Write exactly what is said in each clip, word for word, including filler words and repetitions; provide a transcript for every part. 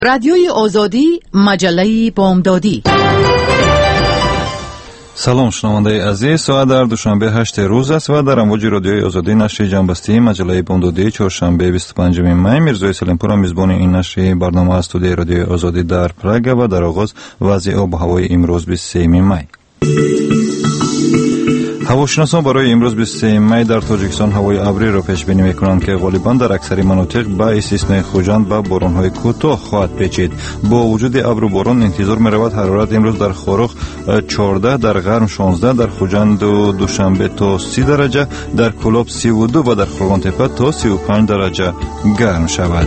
رادیوی آزادی، مجله بامدادی. سلام شنونده عزیز، ساعت در دوشنبه هشت روز است و در امواج رادیوی آزادی نشر جنبستی مجله بامدادی چهارشنبه بیست و پنجم می میرزای سلیمپور میزبان این نشر برنامه است. استودیوی رادیوی آزادی در پراگ و در آغاز وضع آب و هوای امروز بیست و سوم می. هواشناسان برای امروز بیست و سوم می در تاجیکستان هوای ابری را پیش بینی می‌کنند که غالباً در اکثر مناطق با استثنای خوجند به باران‌های کوتاه خواهد پیچید. با وجود ابر و باران انتظار می‌رود حرارت امروز در خورخ چهارده، در غرم شانزده، در خوجند و دوشنبه تا سی درجه، در کلاب سی و دو و در خرگانتپه تا سی و پنج درجه گرم شود.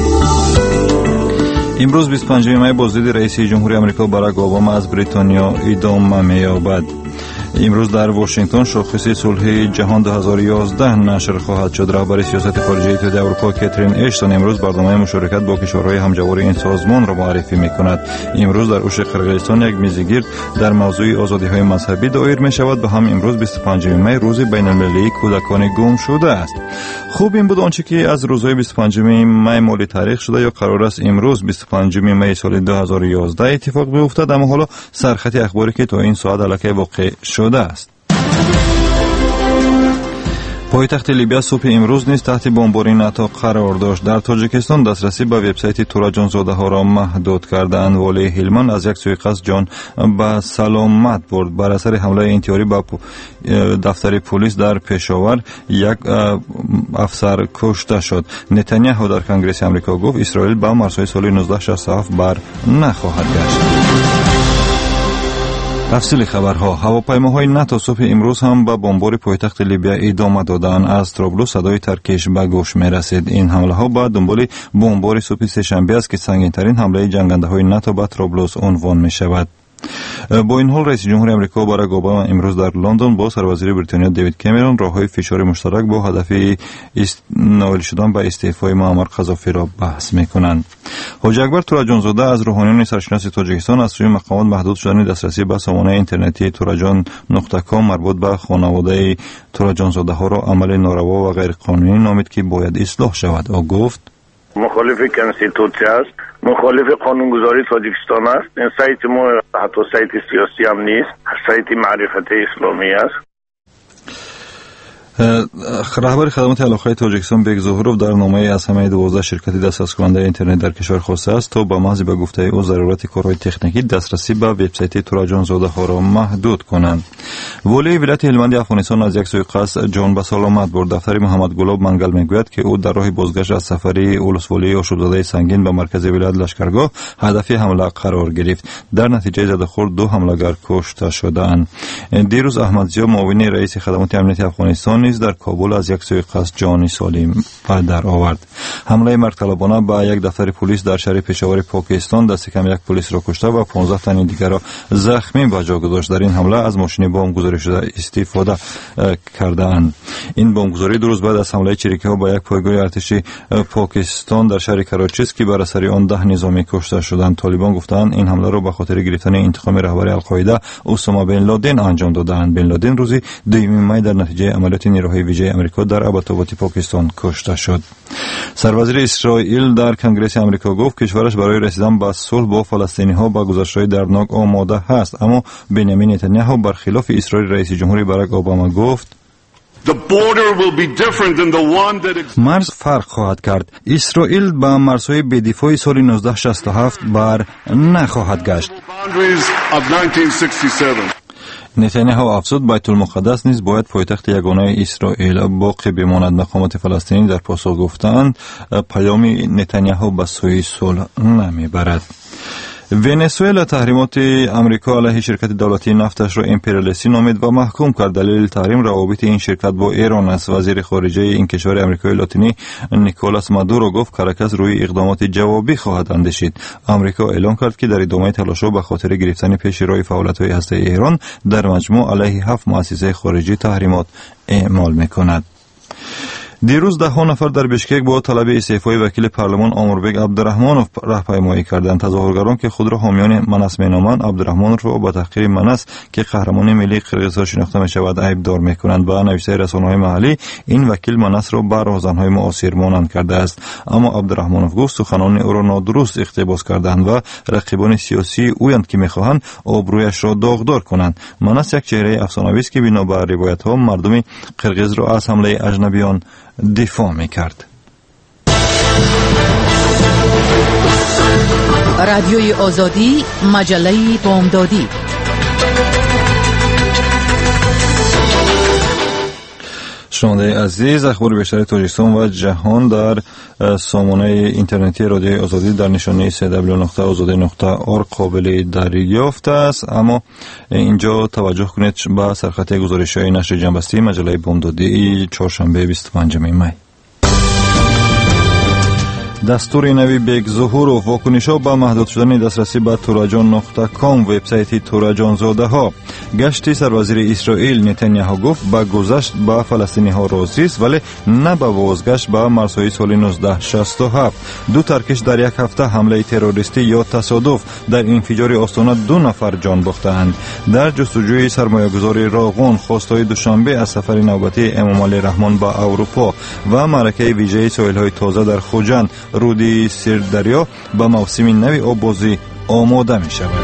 امروز بیست و پنجم می بازدید رئیس جمهوری آمریکا باراک اوباما از بریتانیا ادامه می‌یابد. امروز در واشنگتن شاخص صلح جهان دو هزار و یازده نشر خواهد شد. رهبر سیاست خارجی اتحادیه اروپا کاترین اشتون امروز برنامه مشارکت با کشورهای همجوار این سازمان را معرفی می‌کند. امروز در اوش قرقیزستان یک میزگرد در موضوع آزادی‌های مذهبی دایر می‌شود و هم امروز بیست و پنجم می روز بین‌المللی کودکان گم شده است. خوب این بود آنچه که از روزهای بیست و پنجم می مالی تاریخ شده یا قرار است امروز بیست و پنجم می سال دو هزار و یازده اتفاق بیفتد، اما حالا سرخط اخباری که تا این ساعت الکی واقع شده است. پایتخت لیبیا صبح امروز نیز تحت بمباری ناتو قرار داشت. در تاجیکستان دسترسی به وبسایت تورا زاده ها را محدود کردند. والی هلمند از یک سوی قصد جان به سلامت برد. بر اثر حمله انتحاری به دفتر پلیس در پشاور یک افسر کشته شد. نتانیاهو در کنگره آمریکا گفت اسرائیل به مرزهای سال نوزده شصت و هفت بر نخواهد گشت. تفصیل خبرها. هواپیماهای ناتو صبح امروز هم به بمبار پایتخت لیبیا ادامه دادند. از طرابلس صدای ترکش به گوش می رسید. این حمله ها به دنبال بمبار صبح سه‌شنبه است که سنگین ترین حمله جنگنده های ناتو به طرابلس عنوان می شود. با این حال رئیس جمهور آمریکا باراک اوباما امروز در لندن با سروزیر بریتانیا دیوید کامرون راههای فشار مشترک با هدف نائل شدن به استعفای معمر قذافی را بحث می‌کنند. حاجی اکبر تورجانزاده از روحانیون سرشناس تاجیکستان از سوی مقامات محدود شدن دسترسی به سامانه اینترنتی تورجان نقطه کام مربوط به خانواده تورجانزاده ها را عمل ناروا و غیرقانونی نامید که باید اصلاح شود. او گفت مخالف کنستیتوسی است، مخالف قانونگذاری تاجیکستان است. این سایت ما حتی سایت سیاسی هم نیست، سایت معرفت اسلامی است. رهبر خدمات علاقه تاجیکستان بیگ ظهورov در نامه از همه دوازده شرکت دسترس کننده اینترنت در کشور خواسته است تا با محض به گفته او ضرورت کارهای تکنیکی دسترسی به وبسایت تورجان زاده ها را محدود کنند. والی ولایت هلمند افغانستان از یک سوی قصد جان به سلامت برد. دفتر محمد گلاب منگل میگوید که او در راه بازگشت از سفری ولسوالی آشوب‌زده سنگین به مرکز ولایت لشکرگاه هدف حمله قرار گرفت. در نتیجه زده‌خورد دو حمله‌گر کشته شدند. دیروز احمد ضیا معاون رئیس خدمات امنیتی افغانستان نیز در کابل از یک سوی قصد جان سالم به در آورد. حمله مرگ‌طلبانه به یک دفتر پلیس در شهر پشاور پاکستان دست کم یک پلیس را کشته و پانزده تن دیگر را زخمی به جا گذاشت. در این حمله از ماشین بمبگذاری شده استفاده کردند. این بمبگذاری دو روز بعد از حمله چریکی‌ها به یک پایگاه ارتش پاکستان در شهر کراچی است که بر اثر آن ده نظامی کشته شدند. طالبان گفتند این حمله را به خاطر گرفتن انتقام رهبر القاعده اسامه بن لادن انجام دادند. بن لادن روز دوم می در نتیجه عملیات نیروهای ویژه آمریکا در اباتاباد پاکستان کشته شد. سروزیر اسرائیل در کنگره آمریکا گفت کشورش برای رسیدن به صلح با فلسطینی‌ها با گذشته‌های دردناک آماده است، اما بنیامین نتانیاهو برخلاف اسرائیل رئیس جمهوری باراک اوباما گفت مرز فرق خواهد کرد. اسرائیل با مرزهای بی‌دفاع سال نوزده شصت و هفت بر نخواهد گشت. نتانیاهو افزود بیت المقدس نیز باید پایتخت یگانه اسرائیل باقی بماند. مقامات فلسطینی در پاسخ گفتند پیام نتانیاهو به سوی صلح نمیبرد. ونزوئلا تحریمات آمریکا علیه شرکت دولتی نفتش را امپریالیستی نامید و محکوم کرد. دلیل تحریم روابط این شرکت با ایران است. وزیر خارجه این کشور آمریکای لاتینی نیکولاس مادورو گفت کاراکاس روی اقدامات جوابی خواهد اندیشید. آمریکا اعلام کرد که در ادامه تلاش‌ها به خاطر گرفتن پیش روی فعالیت‌های هسته‌ای ایران در مجموع علیه هفت مؤسسه خارجی تحریمات اعمال می‌کند. دیروز ده ها نفر در بشکک با طلب استعفای وکیل پارلمان آموربک عبدالرحمانوف راهپیمایی کردند. تظاهرگران که خود را حامیان منس مینامند، عبدالرحمانوف را با تحقیر منس که قهرمان ملی قرقیزستان شناخته می شود عیبدار میکنند. با نویسنده رسانه‌های محلی این وکیل منس را بر راهزنهای معاصر مانند کرده است، اما عبدالرحمانوف گفت سخنان او را نادرست اقتباس کردند و رقیبان سیاسی اویند که میخواهند آبرویش را داغدار کنند. منس یک چهره افسانه‌آویز است که بنابر روایت‌ها مردم قرقیز را از حمله اجنبیان دفاع میکرد. رادیوی آزادی، مجله بامدادی. شنونده عزیز، اخبار بیشتر تاجیکستان و جهان در سامانه اینترنتی رادیوی آزادی در نشانی دبلیو دبلیو دبلیو نقطه آزادی نقطه اورگ قابل دریافت است. اما اینجا توجه کنید به سرخط گزارش‌های نشر جنبستی مجله بامدادی چهارشنبه بیست و پنجم می. دستور نوی بیگ ظهور و واکنش‌ها به محدود شدن دسترسی به توراجان نقطه کام وبسایت توراجان زاده ها. گشت سروزیر اسرائیل نتانیاهو گفت به گذشت به فلسطینی ها راضی است ولی نه به بازگشت به مرزهای سال نوزده شصت و هفت. دو ترکش در یک هفته حمله تروریستی یا تصادف در انفجار آستانه دو نفر جان باختند. در جستجوی سرمایه‌گذاری راغون خواستهای دوشنبه از سفر نوبتی امام علی رحمان به اروپا و معرکه ویژه ساحل‌های تازه در خوجند رودی سردریا به موسم نوی آببازی آماده می شود.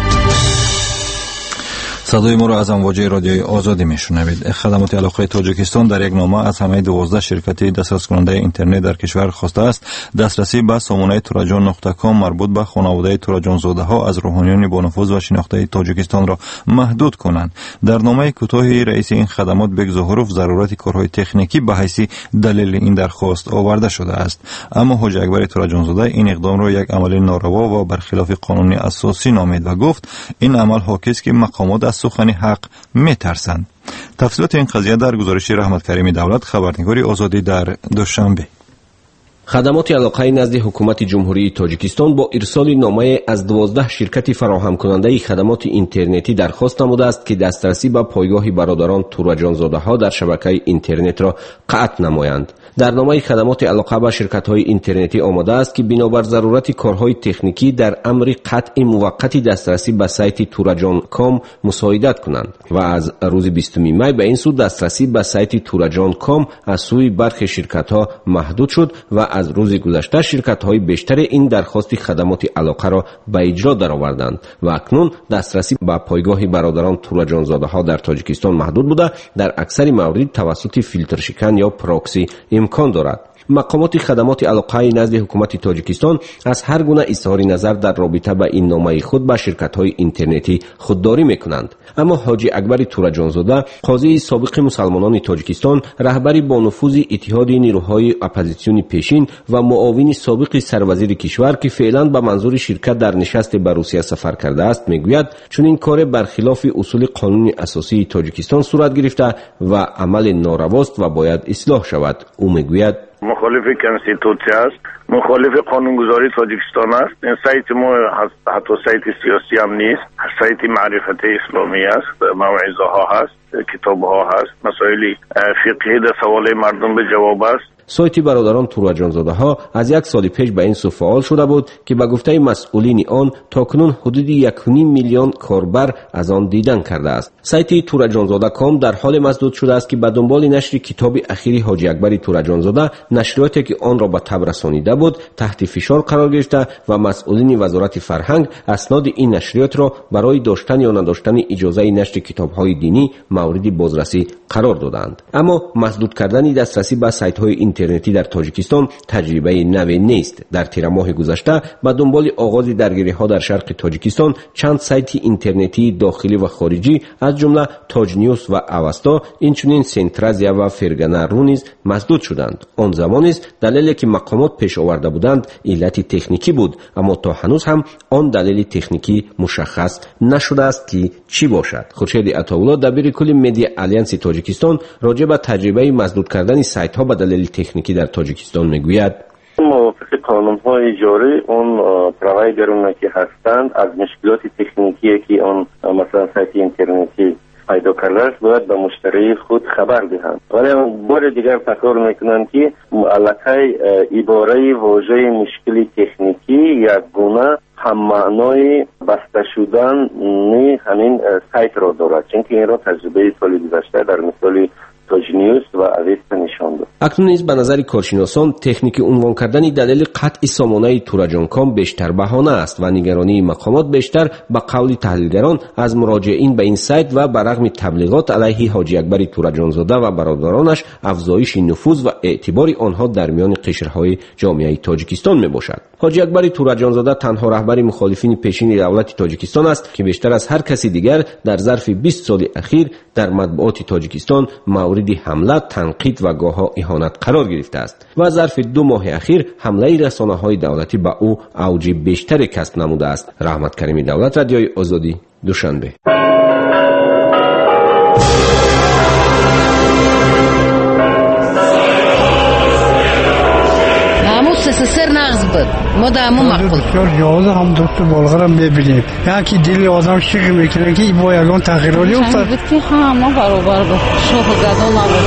صدای ما را از امواج رادیوی آزادی میشنوید. خدمات علاقه تاجیکستان در یک نامه از همه دوازده شرکت دسترس کننده اینترنت در کشور خواسته است دسترسی به سامانه توراجان نقطه کام مربوط به خانواده توراجان زاده ها از روحانیان با نفوذ و شناخته تاجیکستان را محدود کنند. در نامه کوتاهی رئیس این خدمات بیگ ظهوروف ضرورت کارهای تکنیکی به حیث دلیل این درخواست آورده شده است، اما حاج اکبر توراجان زاده این اقدام را یک عمل ناروا و برخلاف قانون اساسی نامید و گفت این عمل حاکی است که مقامات از سخن حق میترسند. تفصیلات این قضیه در گزارش رحمت کریمی دولت، خبرنگاری آزادی در دوشنبه. خدمات علاقه نزد حکومت جمهوری تاجیکستان با ارسال نامه از دوازده شرکت فراهم کننده خدمات اینترنتی درخواست نموده است که دسترسی به پایگاه برادران توراجان زاده ها در شبکه اینترنت را قطع نمایند. در نامه خدمات علاقه به شرکت های اینترنتی آمده است که بنابر ضرورت کارهای تکنیکی در امر قطع موقتی دسترسی به سایت توراجان کام مساعدت کنند و از روز بیستم می به این سو دسترسی به سایت توراجان کام از سوی برخی شرکت ها محدود شد و از روز گذشته شرکت های بیشتر این درخواست خدمات علاقه را به اجرا درآوردند و اکنون دسترسی به پایگاه برادران توراجان زاده ها در تاجیکستان محدود بوده در اکثر موارد توسط فیلتر شکن یا پراکسی امکان دارد. مقامات خدمات علاقه نزد حکومت تاجیکستان از هر گونه اظهار نظر در رابطه با این نامه خود به شرکت‌های اینترنتی خودداری می‌کنند، اما حاجی اکبر توراجان زاده قاضی سابق مسلمانان تاجیکستان، رهبری با نفوذ اتحاد نیروهای اپوزیسیون پیشین و معاون سابق سروزیر کشور که فعلا به منظور شرکت در نشست به روسیه سفر کرده است میگوید چون این کار برخلاف اصول قانون اساسی تاجیکستان صورت گرفته و عمل نارواست و باید اصلاح شود. او میگوید مخالف کنستیتوسیه است، مخالف قانونگذاری تاجیکستان است. این سایت ما حتی سایت سیاسی هم نیست، سایت معرفت اسلامی است، موعظه ها هست، کتاب ها هست، مسائل فقهی در سوال مردم به جواب است. سایت برادران توراجان زاده ها از یک سال پیش به این سو فعال شده بود که به گفته مسئولین آن تاکنون حدود یک و نیم میلیون کاربر از آن دیدن کرده است. سایت توراجان زاده کام در حال مسدود شده است که به دنبال نشر کتاب اخیری حاجی اکبر توراجان زاده نشریاتی که آن را به تب رسانیده بود تحت فشار قرار گرفته و مسئولین وزارت فرهنگ اسناد این نشریات را برای داشتن یا نداشتن اجازه نشر کتاب‌های دینی مورد بازرسی قرار دادند. اما مسدود کردن دسترسی به سایت‌های اینترنتی در تاجیکستان تجربه نوی نیست. در تیر ماه گذشته به دنبال آغاز درگیری‌ها در شرق تاجیکستان چند سایت اینترنتی داخلی و خارجی از جمله تاج نیوز و اوستا، اینچنین سنترازیا و فرگانه رو نیز مسدود شدند. آن زمان است دلیلی که مقامات پیش آورده بودند علت تکنیکی بود، اما تا هنوز هم آن دلیل تکنیکی مشخص نشده است که چی باشد. خورشید عطاالله دبیر کل مدیا آلیانس تاجیکستان راجع به تجربه مسدود کردن سایت‌ها به دلیل تکنیکی در تاجیکستان میگوید موافق قانون‌های جاری اون پروایدرونه که هستند از مشکلات تکنیکی که اون مثلا سایت اینترنتی پیدا کرده است باید به مشتری خود خبر دهند. ولی بار دیگر تکرار میکنند که الکی عباره واژه مشکلی تکنیکی یک گونه هم معنای بسته شدن همین سایت را دارد، چون که این را تجربه سال گذشته در مثال توجنیوس و اویست نشان داد. اکنون نیز به نظر کارشناسان تکنیک عنوان کردن دلیل قطع سامانه تورجان کام بیشتر بهانه است و نگرانی مقامات بیشتر به قول تحلیلگران از مراجعین به این سایت و برغم تبلیغات علیه حاجی اکبر تورجان زاده و برادرانش افزایش نفوذ و اعتبار آنها در میان قشرهای جامعه تاجیکستان می باشد. حاجی اکبر تورجان زاده تنها رهبر مخالفین پیشین دولت تاجیکستان است که بیشتر از هر کسی دیگر در ظرف بیست سال اخیر در مطبوعات تاجیکستان مورد حمله، تنقید و گاه‌ها اهانت قرار گرفته است و ظرف دو ماه اخیر حمله رسانه‌های دولتی به او اوج بیشتر کسب نموده است. رحمت کریمی دولت، رادیوی آزادی، دوشنبه. سر نغز بود ما در همون مقبول بسیار جواز هم دکتر بالغر هم ببینید یکی دلی آدم شک میکنه که با یگان تغییراتی افتاد بود که همه برابر بود شوخ و گدا نبود.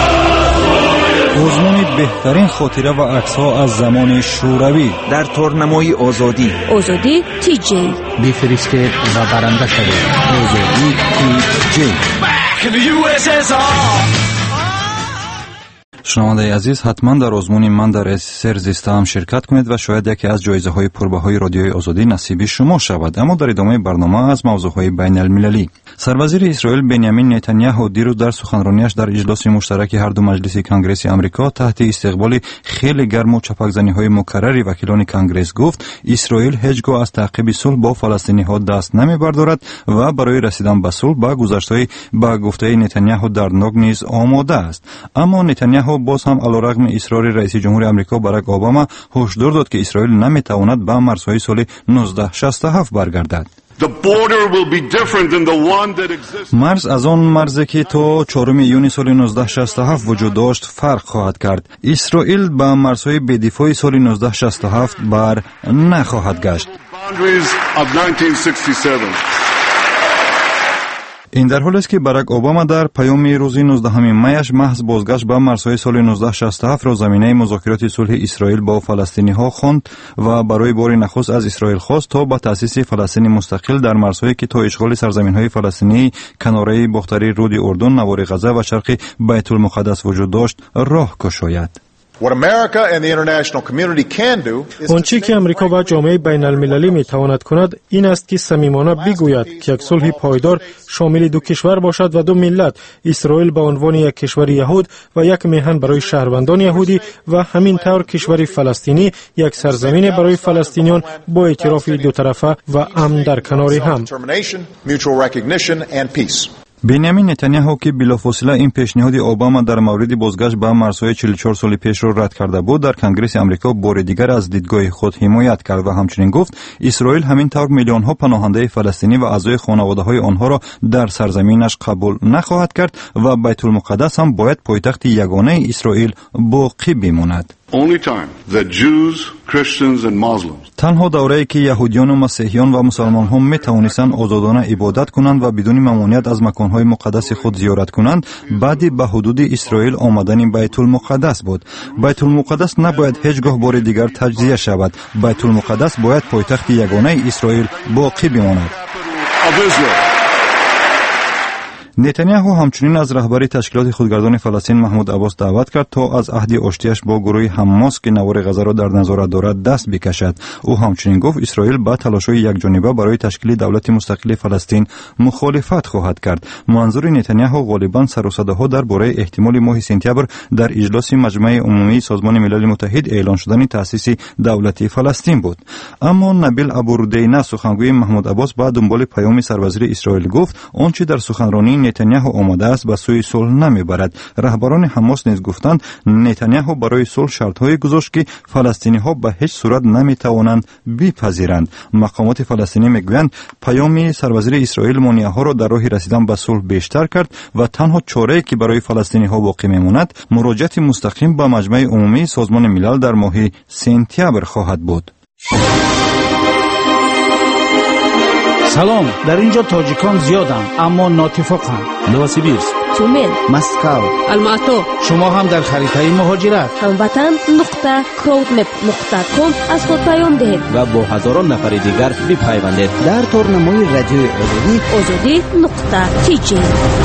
آزمون بهترین خاطره و عکس‌ها از زمان شوروی در تورنمای آزادی. آزادی تی جی بفرستید و برنده شدید. آزادی تی جی. شنونده عزیز، حتما در آزمون من در اسر زیستم شرکت کنید و شاید یکی از جایزه های پربهای رادیوی آزادی نصیبی شما شود. اما در ادامه برنامه از موضوع های بین المللی. سروزیر اسرائیل بنیامین نتانیاهو دیروز در سخنرانیش در اجلاس مشترک هر دو مجلس کنگره آمریکا تحت استقبال خیلی گرم و چپکزنی های مکرر وکیلان کنگره گفت اسرائیل هیچگاه از تعقیب صلح با فلسطینی ها دست نمیبردارد و برای رسیدن به صلح با گذشته با گفته نتانیاهو دردناک نیز آماده است. اما نتانیاهو باز هم علیرغم اصرار رئیس جمهور آمریکا باراک اوباما هشدار داد که اسرائیل نمیتواند به مرزهای سال نوزده شصت و هفت برگردد. مرز از آن مرزی که تا چهارم یونیو سال نوزده شصت و هفت وجود داشت فرق خواهد کرد. اسرائیل به مرزهای بی‌دفاعی سال نوزده شصت و هفت بر نخواهد گشت. این در حالی است که باراک اوباما در پیام روز نوزدهم میش محض بازگشت به مرزهای سال نوزده شصت و هفت را زمینه مذاکرات صلح اسرائیل با فلسطینی ها خواند و برای بار نخست از اسرائیل خواست تا به تأسیس فلسطین مستقل در مرزهایی که تا اشغال سرزمین های فلسطینی کناره باختری رود اردن، نوار غزه و شرق بیت المقدس وجود داشت راه گشاید. آنچه که امریکا و جامعه بین المللی می تواند کند این است که صمیمانه بگوید که یک صلح پایدار شامل دو کشور باشد و دو ملت، اسرائیل به عنوان یک کشور یهود و یک میهن برای شهروندان یهودی و همین طور کشور فلسطینی یک سرزمین برای فلسطینیان با اعتراف دو طرفه و امن در کنار هم. بنیامین نتانیاهو که بلافاصله این پیشنهاد اوباما در مورد بازگشت به مرزهای چهل و چهار سال پیش را رد کرده بود، در کنگره آمریکا بار دیگر از دیدگاه خود حمایت کرد و همچنین گفت اسرائیل همین طور میلیون ها پناهنده فلسطینی و اعضای خانواده های آنها را در سرزمینش قبول نخواهد کرد و بیت المقدس هم باید پایتخت یگانه اسرائیل باقی بماند. تنها دوره‌ای که یهودیان و مسیحیان و مسلمان ها می توانستند آزادانه عبادت کنند و بدون ممانعت از مکانهای مقدس خود زیارت کنند بعد به حدود اسرائیل آمدن بیت المقدس بود. بیت المقدس نباید هیچگاه بار دیگر تجزیه شود. بیت المقدس باید پایتخت یگانه اسرائیل باقی بماند. نتانیاهو همچنین از رهبری تشکیلات خودگردان فلسطین محمود عباس دعوت کرد تا از عهد آشتیش با گروه حماس که نوار غزه را در نظارت دارد دست بکشد. او همچنین گفت اسرائیل با تلاش‌های یکجانبه برای تشکیل دولت مستقل فلسطین مخالفت خواهد کرد. منظور نتانیاهو غالباً سر و صداها درباره احتمال ماه سپتامبر در اجلاس مجمع عمومی سازمان ملل متحد اعلان شدن تأسیس دولت فلسطین بود. اما نبیل ابوردینه سخنگوی محمود عباس با دنبال پیام سروزیر اسرائیل گفت آنچه در سخنرانی نتانیاهو آماده است به سوی صلح نمیبرد. رهبران حماس نیز گفتند نتانیاهو برای صلح شرط‌های گذاشت که فلسطینی‌ها به هیچ صورت نمیتوانند بپذیرند. مقامات فلسطینی میگویند پیام سروزیر اسرائیل مانع‌ها را در راه رسیدن به صلح بیشتر کرد و تنها چاره‌ای که برای فلسطینی‌ها باقی میماند مراجعت مستقیم به مجمع عمومی سازمان ملل در ماه سپتامبر خواهد بود. سلام، در اینجا تاجیکان زیادند اما ناتفاقند. نوسیبیرسک، تیومن، مسکو، الماتو. شما هم در خریطه مهاجرت هموطن نقطه کراودمپ نقطه کام از خود پیام دهید و با هزاران نفر دیگر بپیوندید در تورنمای رادیوی آزادی آزادی نقطه تی جی.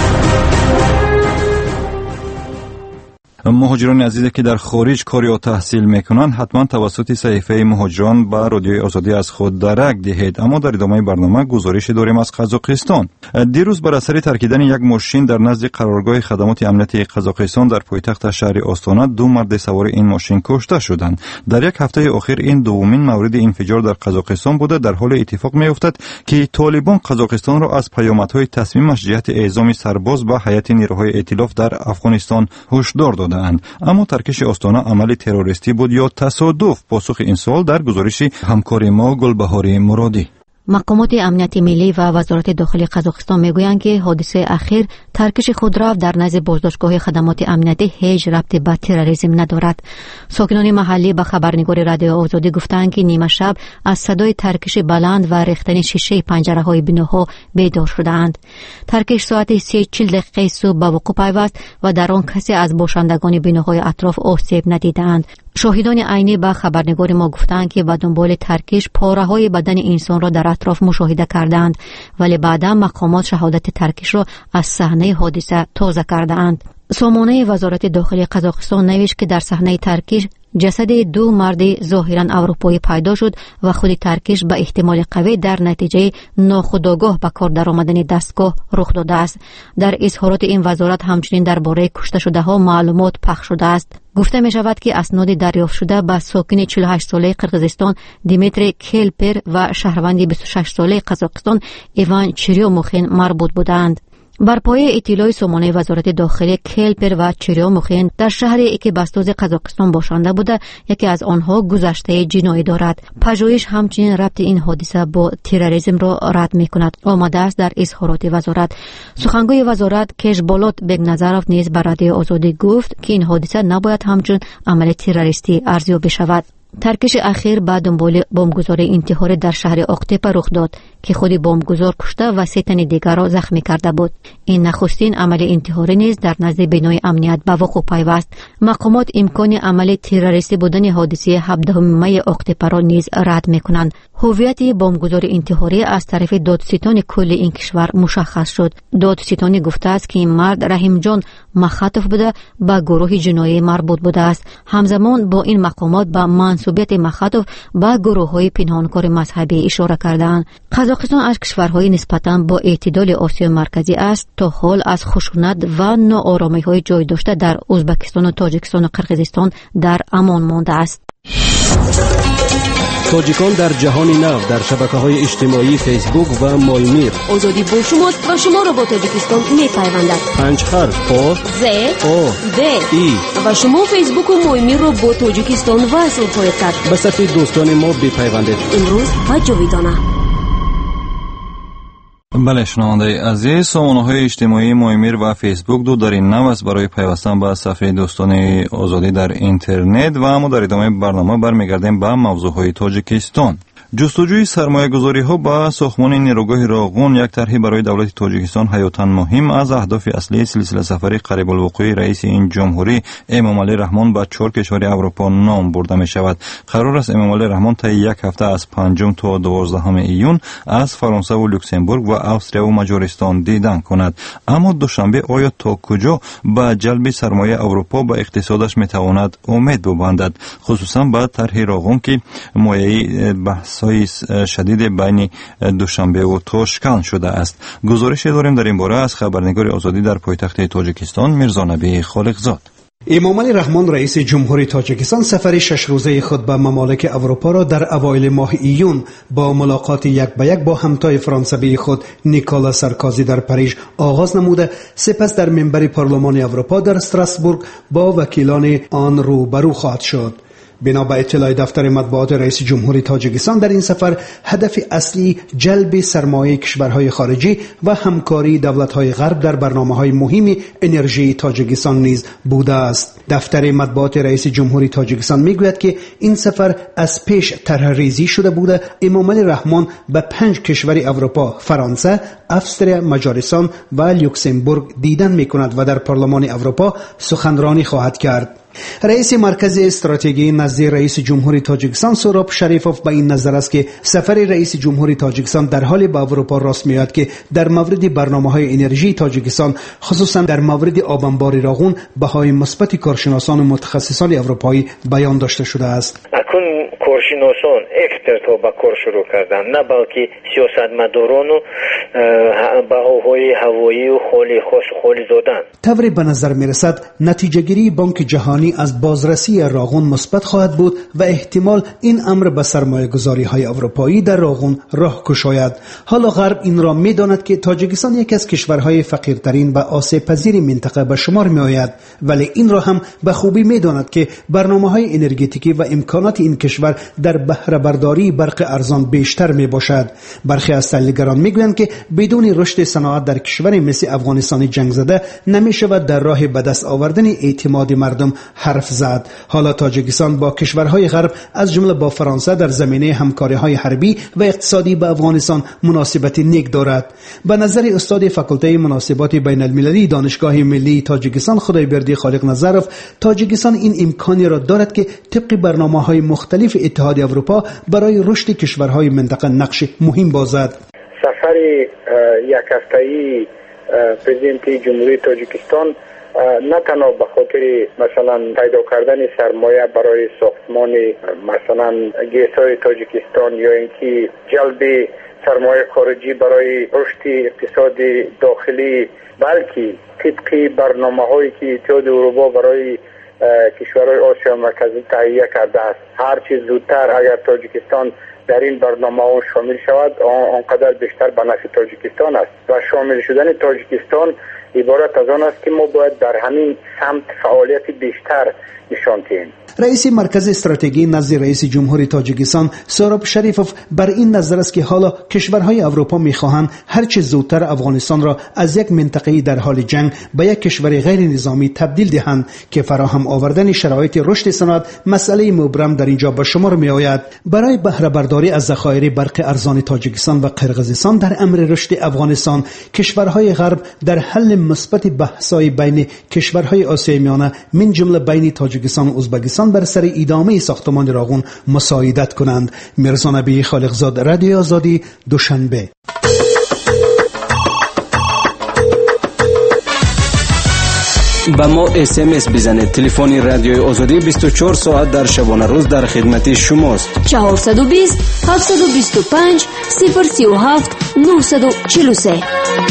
مهاجران عزیزی که در خارج کار یا تحصیل میکنند حتما توسط صحیفه مهاجران با رادیوی آزادی از خود درک دهید. اما در ادامه برنامه گزارش داریم از قزاقستان. دیروز بر اثر ترکیدن یک ماشین در نزد قرارگاه خدمات امنیتی قزاقستان در پایتخت شهر آستانه دو مرد سوار این ماشین کشته شدند. در یک هفته اخیر این دومین مورد انفجار در قزاقستان بوده. در حال اتفاق میافتد که طالبان قزاقستان را از پیامدهای تصمیمش جهت اعزام سرباز به هیئت نیروهای ائتلاف در افغانستان هشدار دادند. اما ترکش آستانه عمل تروریستی بود یا تصادف؟ پاسخ این سوال در گزارش همکار ما گلبهار مرادی. مقامات امنیت ملی و وزارت داخلی قزاقستان میگویند که حادثه اخیر ترکش خودرو در نزد بازداشتگاه خدمات امنیتی هیچ ربطی به تروریسم ندارد. ساکنان محلی به خبرنگار رادیو آزادی گفتند که نیمه شب از صدای ترکش بلند و ریختن شیشه پنجره‌های بناها بیدار شدند. ترکش ساعت سه و چهل دقیقه صبح به وقوع پیوست و در آن کسی از باشندگان بناهای اطراف آسیب ندیدند. شاهدان عینی به خبرنگار ما گفتند که به دنبال ترکش پاره‌های بدن انسان را در اطراف مشاهده کردند، ولی بعدا مقامات شهادت ترکش را از صحنه حادثه تازه کردند. سامانه وزارت داخلی قزاقستان نوشت که در صحنه ترکش جسد دو مرد ظاهرا اروپایی پیدا شد و خود ترکش به احتمال قوی در نتیجه ناخودآگاه به کار درآمدن دستگاه رخ داده است. در اظهارات این وزارت همچنین درباره کشته شده ها معلومات پخش شده است. گفته می شود که اسناد دریافت شده به ساکن چهل و هشت ساله قرقیزستان دیمیتری کلپر و شهروند بیست و شش ساله قزاقستان ایوان چریوموخین مربوط بودند. بر پایه اطلاع سامانه وزارت داخلی کلپر و چریوموخین در شهری که بستوز قزاقستان باشنده بوده، یکی از آنها گذشته جنایی دارد. پژوهش همچنین ربط این حادثه با تروریسم را رد می کند آمده است. در اظهارات وزارت سخنگوی وزارت کشبالات بگنظرف نیز بر رادیو آزادی گفت که این حادثه نباید همچون عمل تروریستی ارزیابی شود. ترکش اخیر بعد دنبال بمبگذاری انتحاری در شهر آقتپه رخ داد که خود بمبگذار کشته و سه تن دیگر را زخمی کرده بود. این نخستین عمل انتحاری نیز در نزد بنای امنیت به وقوع پیوست. مقامات امکان عمل تروریستی بودن حادثه هفدهم می آقتپه را نیز رد می‌کنند. هویت بمبگذار انتحاری از طرف دادستان کل این کشور مشخص شد. دادستانی گفته است که این مرد رحیم جان مخاطف بوده به گروه جنایی مربوط بوده است. همزمان با این مقامات به منسوبیت مخاطف به گروه‌های پنهانکار مذهبی اشاره کردند. قزاقستان از کشورهای نسبتاً با اعتدال آسیا مرکزی است تا حال از خشونت و ناآرامی‌های جای داشته در ازبکستان و تاجیکستان و قرقیزستان در امان مانده است. تاجیکان در جهان نو در شبکه‌های اجتماعی فیسبوک و مایمیر. آزادی با شماست و شما را با تاجیکستان می‌پیوندد. پنج حرف آ ز آ د ای و شما فیسبوک و مایمیر را با تاجیکستان وصل خواهید کرد. به صفحه دوستان ما بپیوندید. امروز و جاویدانه. بله شنونده عزیز، سامانه‌های اجتماعی مایمیر و فیسبوک دو در این نو است برای پیوستن به صفحه دوستان آزادی در اینترنت و اما در ادامه برنامه برمیگردیم به موضوعهای تاجیکستان. جستجوی سرمایه گذاری ها با ساختمان نیروگاه راغون یک طرحی برای دولت تاجیکستان حیاتاً مهم از اهداف اصلی سلسله سفری قریب الوقوع رئیس این جمهوری امامعلی رحمان به چهار کشور اروپا نام برده می شود. قرار است امامعلی رحمان تا یک هفته از پنجم تا دوازدهم ایون از فرانسه و لوکزامبورگ و استریا و مجارستان دیدن کند. اما دوشنبه آیا تا کجا به جلب سرمایه اروپا به اقتصادش می تواند امید ببندد، خصوصا با طرح راغون که مایه بحث شدید بین دوشنبه و تاشکند شده است. گزارش داریم در این باره از خبرنگار آزادی در پایتخت تاجیکستان میرزا نبی خالقزاد. امامعلی رحمان رئیس جمهوری تاجیکستان سفر شش روزه خود به ممالک اروپا را در اوایل ماه ایون با ملاقات یک به یک با همتای فرانسوی خود نیکولا سارکوزی در پاریژ آغاز نموده، سپس در منبر پارلمان اروپا در استراسبورگ با وکیلان آن روبرو خواهد شد. بنا به اطلاع دفتر مطبوعات رئیس جمهوری تاجیکستان، در این سفر هدف اصلی جلب سرمایه کشورهای خارجی و همکاری دولت‌های غرب در برنامه‌های مهم انرژی تاجیکستان نیز بوده است. دفتر مطبوعات رئیس جمهوری تاجیکستان میگوید که این سفر از پیش طرح ریزی شده بوده. امامعلی رحمان به پنج کشور اروپا، فرانسه، افسریا، مجارستان و لوکزامبورگ دیدن میکند و در پارلمان اروپا سخنرانی خواهد کرد. رئیس مرکز استراتژی نزد رئیس جمهوری تاجیکستان سهراب شریفوف به این نظر است که سفر رئیس جمهوری تاجیکستان در حال به اروپا راست میآید که در مورد برنامه‌های انرژی تاجیکستان، خصوصا در مورد آب انبار راغون، بهای مثبت کارشناسان و متخصصان اروپایی بیان داشته شده است. اکنون کارشناسان اکسپرت‌ها به کار شروع کردن، نه بلکه سیاستمداران و بهاهای هوایی و خالی خاص خالی دادن. طوری به نظر میرسد نتیجه گیری بانک جهانی از بازرسی راغون مثبت خواهد بود و احتمال این امر به سرمایه گذاری های اروپایی در راغون راه گشاید. حالا غرب این را می داند که تاجیکستان یکی از کشورهای فقیرترین و آسیب پذیر منطقه به شمار می آید، ولی این را هم به خوبی می داند که برنامه های انرژتیکی و امکانات این کشور در بهره برداری برق ارزان بیشتر می باشد. برخی از تحلیلگران می گویند که بدون رشد صنعت در کشوری مثل افغانستان جنگ زده نمی شود در راه به دست آوردن اعتماد مردم حرف زد. حالا تاجیکستان با کشورهای غرب از جمله با فرانسه در زمینه همکاری‌های حربی و اقتصادی با افغانستان مناسبت نیک دارد. به نظر استاد فاکولته مناسبات بین المللی دانشگاه ملی تاجیکستان خدایبردی خالق نظرف، تاجیکستان این امکانی را دارد که طبق برنامه‌های مختلف اتحاد اروپا برای رشد کشورهای منطقه نقش مهم بازد. سفر یک هفته‌ای پرزیدنت جمهوری تاجیکستان نه تنها به خاطر مثلا پیدا کردن سرمایه برای ساختمان مثلا گیس‌های تاجیکستان یا اینکه جلب سرمایه خارجی برای رشد اقتصاد داخلی، بلکه طبق برنامه‌هایی که اتحاد اروپا برای کشورهای آسیا مرکزی تهیه کرده است، هر چیز زودتر اگر تاجیکستان در این برنامه ها شامل شود آنقدر بیشتر به نفع تاجیکستان است و شامل شدن تاجیکستان عبارت از آن است که ما باید در همین سمت فعالیت بیشتر نشان دهیم. رئیس مرکز استراتژی نزد رئیس جمهوری تاجیکستان سهراب شریفوف بر این نظر است که حالا کشورهای اروپا می‌خواهند هر چه زودتر افغانستان را از یک منطقه در حال جنگ به یک کشور غیر نظامی تبدیل دهند که فراهم آوردن شرایط رشد صنعت مسئله مبرم در اینجا به شمار می‌آید. برای بهره برداری از ذخایر برق ارزان تاجیکستان و قرقیزستان در امر رشد افغانستان، کشورهای غرب در حل مثبت بحث‌های بین کشورهای آسیای میانه من جمله بین تاجیکستان و ازبکستان بر سر ادامه ساختمان راغون مساعدت کنند. مرزا نبی خالقزاد، رادیو آزادی، دوشنبه. با ما اس ام اس بزنید. تلفن رادیوی آزادی بیست و چهار ساعت در شبانه روز در خدمت شماست. چهارصد و بیست هفتصد و بیست و پنج صفر سی و هفت نهصد و چهل و سه.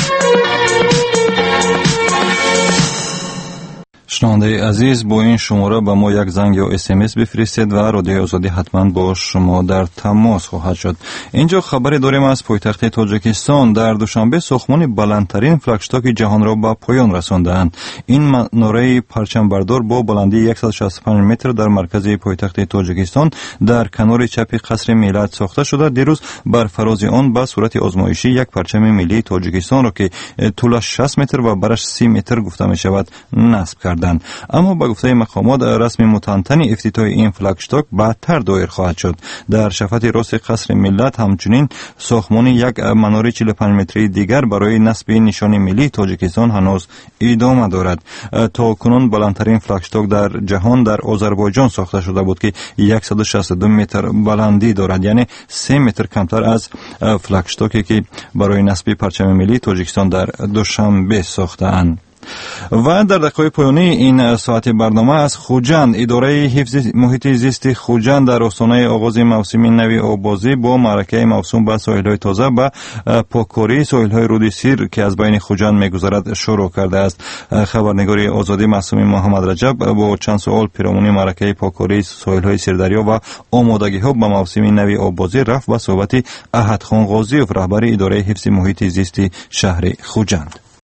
شنونده عزیز، با این شماره به ما یک زنگ یا اس ام اس بفرستید و رادیوی آزادی حتما با شما در تماس خواهد شد. اینجا خبری داریم از پایتخت تاجیکستان. در دوشنبه ساختمان بلندترین فلاگشتاک جهان را به پایان رساندند. این مناره پرچم بردار با بلندی صد و شصت و پنج متر در مرکز پایتخت تاجیکستان در کنار چپ قصر ملت ساخته شده. دیروز بر فراز آن به صورت آزمایشی یک پرچم ملی تاجیکستان را که طولش شصت متر و برش سی متر گفته می شود نصب کرد. اما با گفته مقامات رسم متانتن افتتاح این فلاگشتاک بعدتر دایر خواهد شد. در شفت راست قصر ملت همچنین ساختمان یک مناره چهل و پنج متری دیگر برای نصب نشان ملی تاجیکستان هنوز ادامه دارد. تا کنون بلندترین فلاگشتاک در جهان در آذربایجان ساخته شده بود که صد و شصت و دو متر بلندی دارد، یعنی سه متر کمتر از فلاگشتاکی که برای نصب پرچم ملی تاجیکستان در دوشنبه ساختند. و در دقیقه پایانی این ساعت برنامه از خوجند، اداره حفظ محیط زیست خوجند در آستانه آغاز موسم نوی آبازی با معرکه موسوم به ساحل‌های تازه و پاککاری ساحل‌های رود سیر که از بین خوجند می‌گذرد شروع کرده است. خبرنگاری آزادی معصومی محمد رجب با چند سوال پیرامون معرکه پاککاری ساحل‌های سیردریا و آمادگی‌ها به موسم نوی آبازی رفت و صحبت احد خان غازیوف، رهبر اداره حفظ محیط زیست شهر خوجند.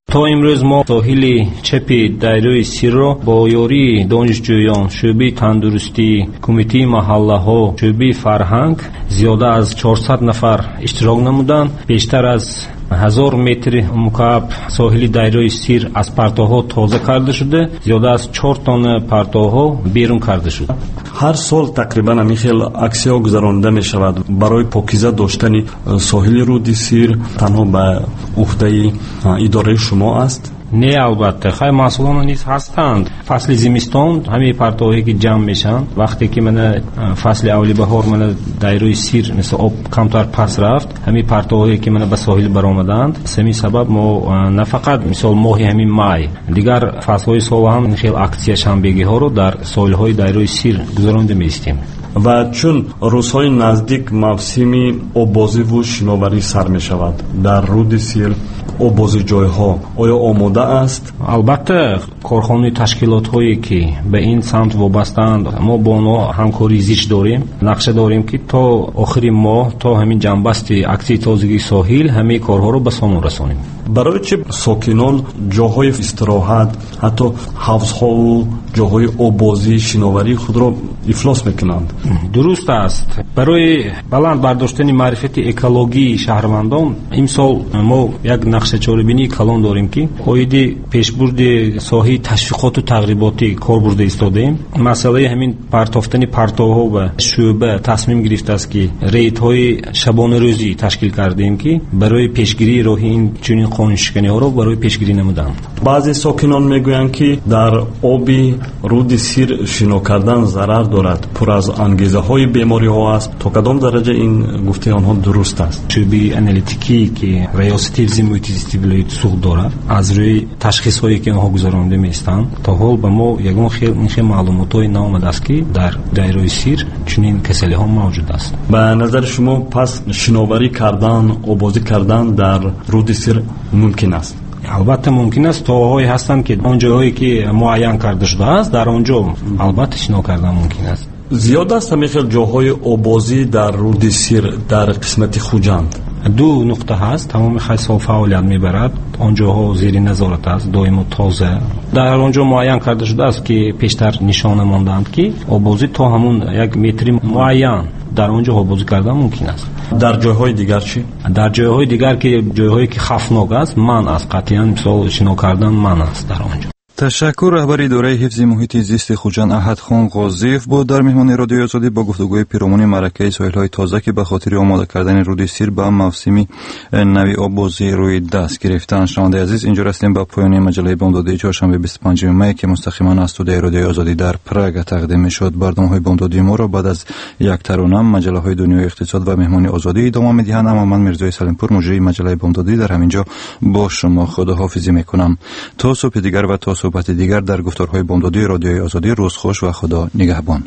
تا امروز ما ساحل چپی دریای سیر را با یاری دانشجویان شعبه تندرستی، کمیته محله‌ها، شعبه فرهنگ زیاده از چهارصد نفر اشتراک نمودند. بیشتر از هزار متر مکعب ساحل دریای سیر از پرتوها تازه کرده شده، زیاده از چهار تن پرتوها بیرون کرده شده. هر سال تقریبا همین خیل اکسیا گذرانده می شود. برای پاکیزه داشتن ساحل رود سیر تنها به عهده اداره شما است؟ نه البته خیلی مسئولان نیز هستند. فصل زمستان همه پرتوهایی که جمع میشن، وقتی که من فصل اولی بهار من دریای سیر مثل آب کمتر پس رفت، همه پرتوهایی که من به ساحل برآمدند، سمی سبب ما نه فقط مثال ماه همین مای، دیگر فصل‌های سال هم خیلی اکسیا شنبگی ها رو در ساحل‌های دریای سیر گذرانده می‌استیم. و چون روزهای نزدیک موسم آببازی و شناوری سر می شود، در رود سیر آببازی جایها آیا آماده است؟ البته کارخانه تشکیلات هایی که به این سمت وابستند ما با آنها همکاری زیچ داریم. نقشه داریم که تا آخر ماه تا همین جنبست اکسی تازگی ساحل همه کارها رو به سامون رسانیم. برای چه ساکنان جاهای استراحت، حتی حوضها و جاهای آببازی شناوری خود را افلاس میکنند؟ درست است. برای بلند برداشتن معرفت اکولوژی شهروندان امسال ما یک نقشه چاره‌بینی کلان داریم که اویدی پیشبرد ساحه تشویقات و تقریباتی کاربرد ایستادیم. مسئله همین پرتافتن پرتوها و شعبه تصمیم گرفته است که ریدهای شبانه روزی تشکیل کردیم که برای پیشگیری راه این چنین قانونشکنی ها را برای پیشگیری نمودند. بعضی ساکنان میگویند که در آبی رود سیر شنا کردن ضرر دارد، پر از انگیزه های بیماری ها است. تا کدام درجه این گفته آنها درست است؟ شعبه انالیتیکی که ریاست حفظ محیط زیستی ولایت سوق دارد، از روی تشخیص هایی که آنها گذرانده میستند تا حال به ما یگان خیلی خیلی معلومات های نامده است که در دریای سیر چنین کسلی ها موجود است. به نظر شما پس شناوری کردن، آبازی کردن در رود سیر ممکن است؟ البته ممکن است. تاهایی هستند که آن جاهایی که معین کرده شده است در آنجا البته شنا کردن ممکن است. زیاد است همین خیلی جاهای آبازی در رود سیر در قسمت خوجند؟ دو نقطه هست. تمام خیلی فعالیت میبرد. آنجاها زیر نظارت است، دائم و تازه. در آنجا معین کرده شده است که پیشتر نشانه ماندند که آبازی تا همون یک متری معین در آنجا آبازی کردن ممکن است. در جاهای دیگر چی؟ در جاهای دیگر که جاهایی که خطرناک است من از قطعاً مثال شنا کردن من است در آنجا. تشکر. رهبر اداره حفظ محیط زیست خوجند احدخان غازیف بود در مهمان رادیوی آزادی با گفتگوی پیرامون معرکه ساحل‌های تازه که به خاطر آماده کردن رود سیر به موسم نوی آببازی روی دست گرفتن. شنونده عزیز، اینجا رسیدیم به پایان مجله بامدادی چهارشنبه بیست و پنجم می که مستقیما از استودیوی رادیوی آزادی در پراگ تقدیم می‌شد. برنامه‌های بامدادی ما را بعد از یک ترانه مجله‌های دنیای اقتصاد و مهمانی آزادی ادامه می‌دهند. اما من میرزای سلیمپور مجری مجله بامدادی در همینجا با شما خداحافظی می‌کنم. تا صبح دیگر و تا صحبت دیگر در گفتارهای بامدادی رادیوی آزادی. روز خوش و خدا نگهبان.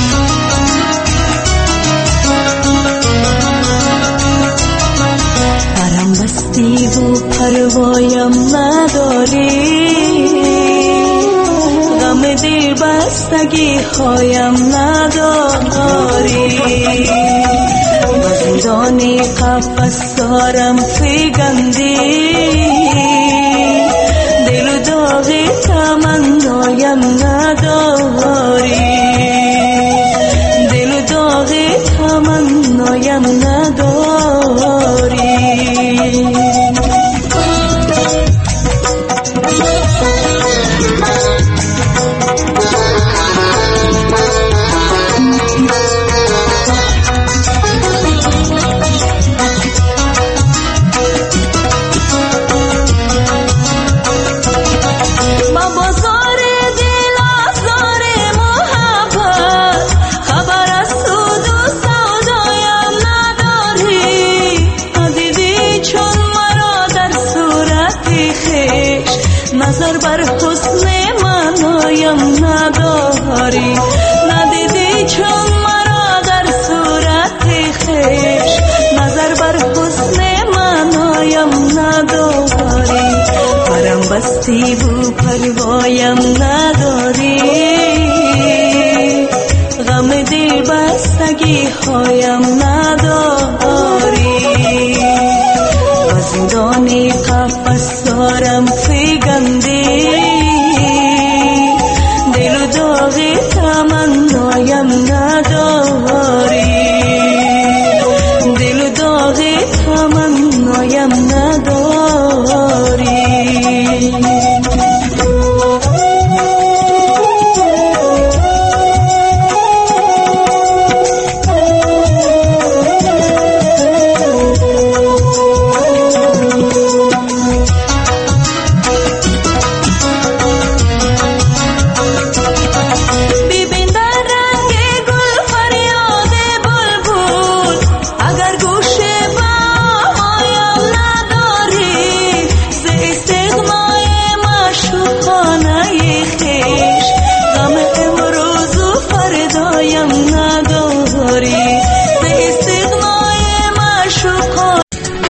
پرم بستی و پروایم نداری، غم دیر بستگی هایم نداری، و زندانی قفص دارم فیگندی، دل و داغی تمنایم نداری، دل و داغی تمنایم نداری. نظر بر حسن منایم نداری، ندیدی چون مرا در صورت خویش، نظر بر حسن منایم نداری، پرم بستی و پروایم نداری، غم دل بستگی هایم نداری، و زندان قفس دارم فگنده دل و داغ تمنایم نداری دل و داغ تمنایم نداری